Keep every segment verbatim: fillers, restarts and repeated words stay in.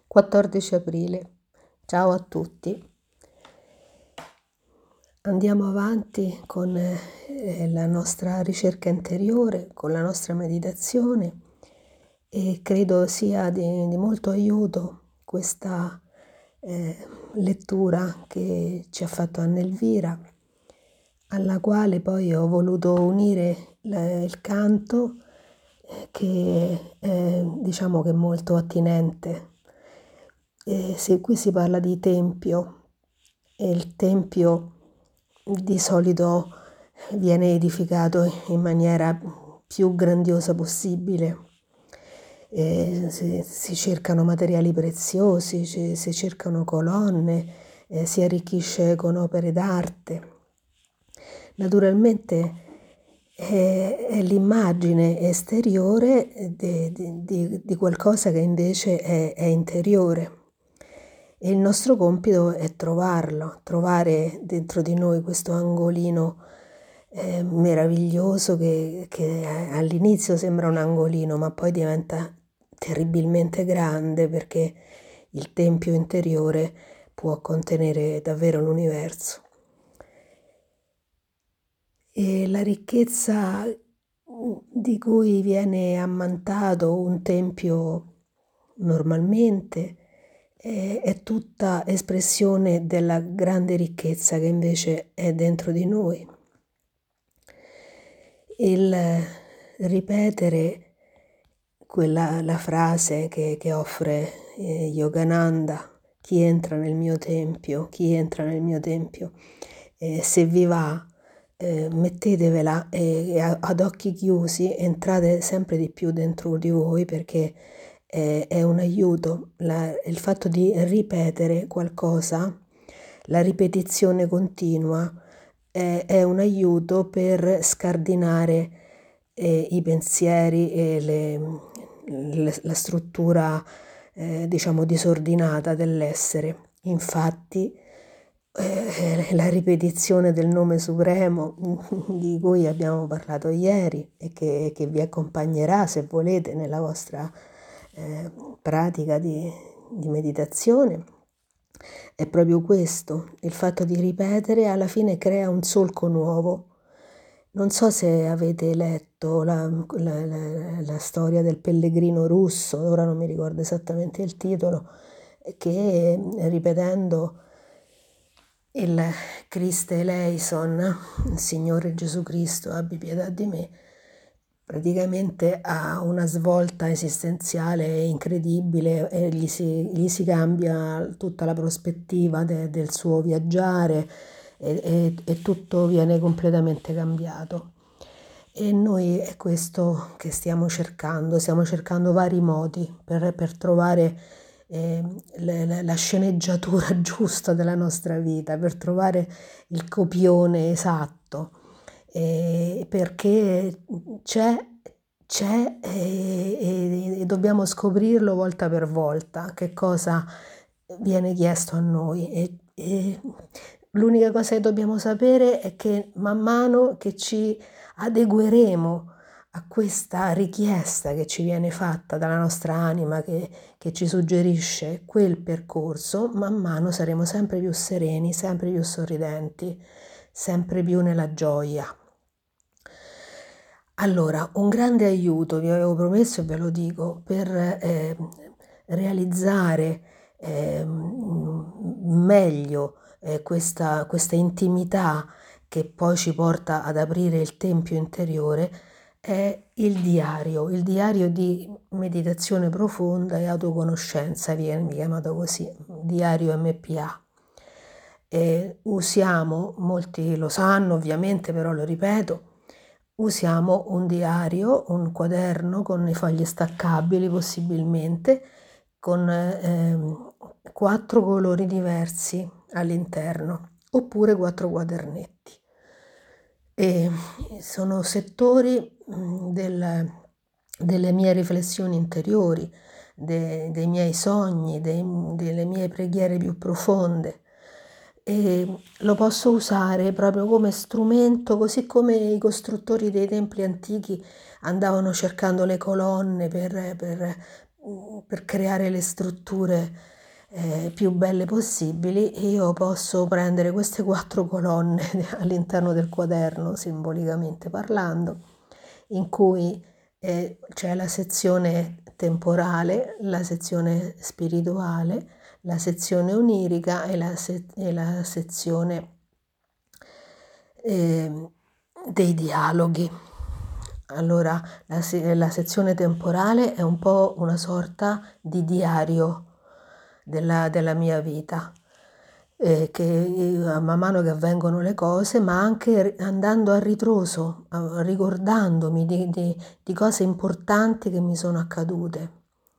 quattordici aprile. Ciao a tutti. Andiamo avanti con eh, la nostra ricerca interiore, con la nostra meditazione e credo sia di, di molto aiuto questa eh, lettura che ci ha fatto Anna Elvira, alla quale poi ho voluto unire la, il canto eh, che è, diciamo che è molto attinente. E se qui si parla di tempio e il tempio di solito viene edificato in maniera più grandiosa possibile. E si, si cercano materiali preziosi, ci, si cercano colonne, eh, si arricchisce con opere d'arte. Naturalmente è, è l'immagine esteriore di, di, di, di qualcosa che invece è, è interiore. E il nostro compito è trovarlo, trovare dentro di noi questo angolino eh, meraviglioso che, che all'inizio sembra un angolino, ma poi diventa terribilmente grande perché il tempio interiore può contenere davvero l'universo. E la ricchezza di cui viene ammantato un tempio normalmente è, è tutta espressione della grande ricchezza che invece è dentro di noi. Il ripetere quella la frase che, che offre eh, Yogananda: chi entra nel mio tempio, chi entra nel mio tempio, eh, se vi va, eh, mettetevela e, e ad occhi chiusi entrate sempre di più dentro di voi, perché eh, è un aiuto. La, il fatto di ripetere qualcosa, la ripetizione continua, eh, è un aiuto per scardinare eh, i pensieri e le, le, la struttura eh, diciamo disordinata dell'essere. Infatti eh, la ripetizione del nome supremo di cui abbiamo parlato ieri e che, che vi accompagnerà, se volete, nella vostra eh, pratica di, di meditazione, è proprio questo. Il fatto di ripetere alla fine crea un solco nuovo. Non so se avete letto la, la, la, la storia del pellegrino russo, ora non mi ricordo esattamente il titolo, che ripetendo il Christe eleison, Signore Gesù Cristo, abbi pietà di me, praticamente ha una svolta esistenziale incredibile e gli si, gli si cambia tutta la prospettiva de, del suo viaggiare e, e, e tutto viene completamente cambiato. E noi è questo che stiamo cercando, stiamo cercando vari modi per, per trovare eh, la, la sceneggiatura giusta della nostra vita, per trovare il copione esatto. Eh, perché c'è, c'è e, e, e dobbiamo scoprirlo volta per volta che cosa viene chiesto a noi. E, e l'unica cosa che dobbiamo sapere è che man mano che ci adegueremo a questa richiesta che ci viene fatta dalla nostra anima, che, che ci suggerisce quel percorso, man mano saremo sempre più sereni, sempre più sorridenti, sempre più nella gioia. Allora, un grande aiuto, vi avevo promesso e ve lo dico, per eh, realizzare eh, meglio eh, questa, questa intimità che poi ci porta ad aprire il tempio interiore, è il diario, il diario di meditazione profonda e autoconoscenza, viene chiamato così, diario M P A. E usiamo, molti lo sanno ovviamente, però lo ripeto, usiamo un diario, un quaderno con i fogli staccabili possibilmente, con eh, quattro colori diversi all'interno, oppure quattro quadernetti. E sono settori del, delle mie riflessioni interiori, de, dei miei sogni, dei, delle mie preghiere più profonde. E lo posso usare proprio come strumento, così come i costruttori dei templi antichi andavano cercando le colonne per, per, per creare le strutture eh, più belle possibili, io posso prendere queste quattro colonne all'interno del quaderno, simbolicamente parlando, in cui eh, c'è la sezione temporale, la sezione spirituale, la sezione onirica e la, se- e la sezione eh, dei dialoghi. Allora, la, se- la sezione temporale è un po' una sorta di diario della, della mia vita, eh, che io, man mano che avvengono le cose, ma anche andando a ritroso, a- ricordandomi di, di- di cose importanti che mi sono accadute.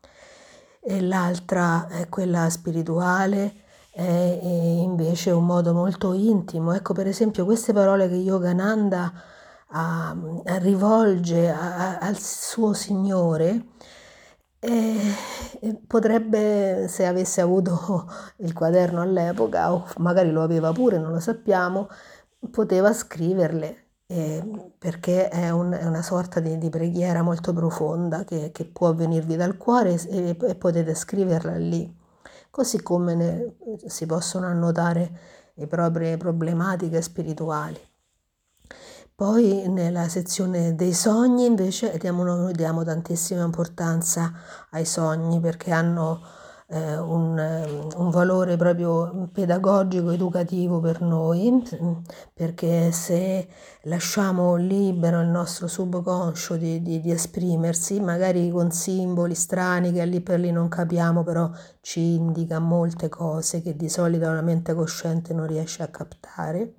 E l'altra è quella spirituale, è è invece un modo molto intimo. Ecco, per esempio, queste parole che Yogananda a, a rivolge a- a- al suo Signore, eh, potrebbe, se avesse avuto il quaderno all'epoca, o magari lo aveva pure, non lo sappiamo, poteva scriverle, eh, perché è, un- è una sorta di, di preghiera molto profonda che, che può venirvi dal cuore e, e potete scriverla lì. Così come ne- si possono annotare le proprie problematiche spirituali. Poi nella sezione dei sogni invece diamo, noi diamo tantissima importanza ai sogni perché hanno eh, un, eh, un valore proprio pedagogico, educativo per noi, perché se lasciamo libero il nostro subconscio di, di, di esprimersi, magari con simboli strani che lì per lì non capiamo, però ci indica molte cose che di solito la mente cosciente non riesce a captare.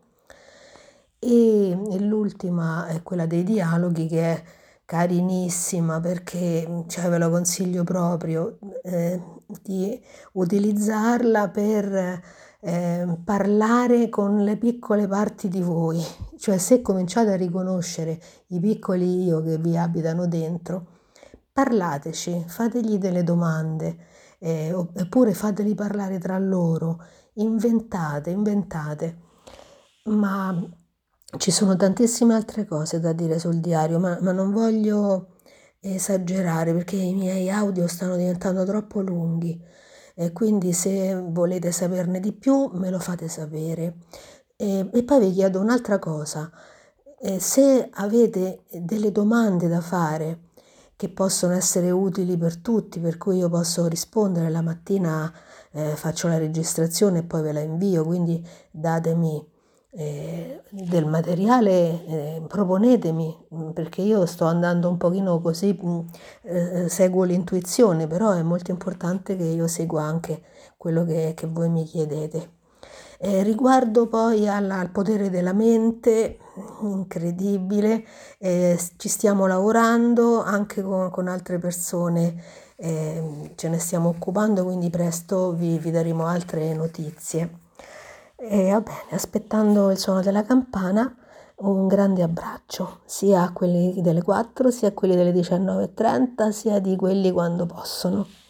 E, e l'ultima è quella dei dialoghi, che è carinissima perché, cioè, ve lo consiglio proprio eh, di utilizzarla per eh, parlare con le piccole parti di voi. Cioè, se cominciate a riconoscere i piccoli io che vi abitano dentro, parlateci, fategli delle domande, eh, oppure fateli parlare tra loro, inventate, inventate. Ma ci sono tantissime altre cose da dire sul diario, ma, ma non voglio esagerare perché i miei audio stanno diventando troppo lunghi e quindi se volete saperne di più me lo fate sapere. E, e poi vi chiedo un'altra cosa, eh, se avete delle domande da fare che possono essere utili per tutti, per cui io posso rispondere la mattina, eh, faccio la registrazione e poi ve la invio, quindi datemi eh, del materiale, eh, proponetemi, perché io sto andando un pochino così, mh, eh, seguo l'intuizione, però è molto importante che io segua anche quello che, che voi mi chiedete. Eh, riguardo poi alla- al potere della mente, incredibile, eh, ci stiamo lavorando anche con, con altre persone, eh, ce ne stiamo occupando, quindi presto vi, vi daremo altre notizie. E va bene, aspettando il suono della campana, un grande abbraccio, sia a quelli delle quattro, sia a quelli delle diciannove e trenta, sia di quelli quando possono.